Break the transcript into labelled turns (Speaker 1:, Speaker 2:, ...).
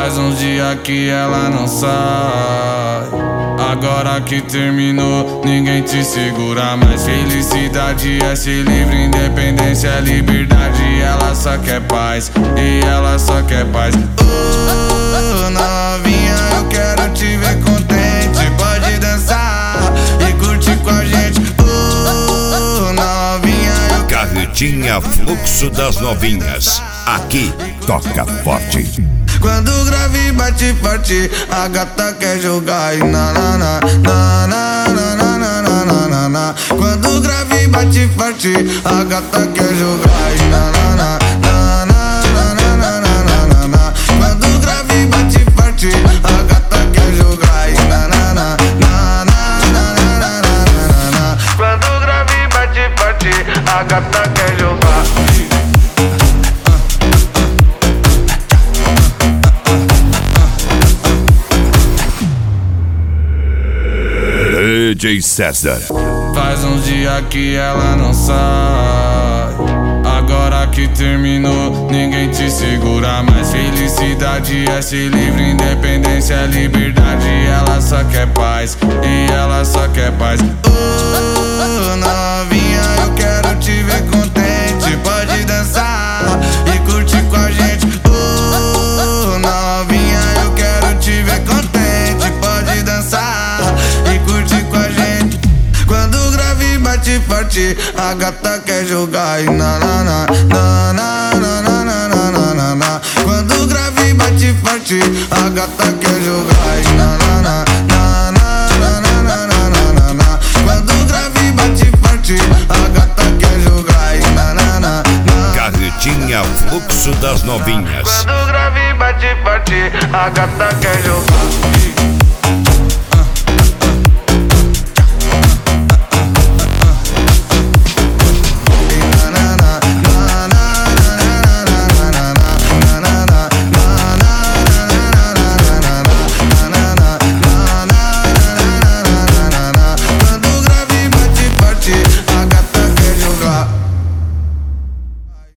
Speaker 1: Faz uns dias que ela não sai. Agora que terminou, ninguém te segura mais. Felicidade é ser livre, independência é liberdade. Ela só quer paz, e ela só quer paz. Oh, novinha, eu quero te ver contente. Pode dançar e curtir com a gente. Oh, novinha, eu
Speaker 2: Carretinha Fluxo das Novinhas. Aqui toca forte.
Speaker 1: Quando o grave bate forte, a gata quer jogar e na na na na na na na na na na na. Quando o grave bate forte, a gata quer jogar e na na na na na na na na na na. Quando o grave bate forte, a gata quer jogar e na na na na na na na na na. Quando o grave bate forte, a gata quer jogar.
Speaker 2: DJ César.
Speaker 1: Faz uns dias que ela não sai. Agora que terminou, ninguém te segura mais. Felicidade é ser livre, independência é liberdade. Ela só quer paz, e ela só quer paz. Oh, novinha, eu quero te ver contente. Pode dançar e curtir com a gente. Oh, novinha, eu quero te ver contente. Pode dançar e curtir com a gente. Quando o grave bate forte, a gata quer jogar e na na na na na na na na na na. Quando o grave bate forte, a gata quer jogar e na na na na na na na na na. Quando o grave bate forte, a gata quer jogar e na na na na.
Speaker 2: Carretinha Fluxo das Novinhas.
Speaker 1: Quando o grave bate forte, a gata quer jogar.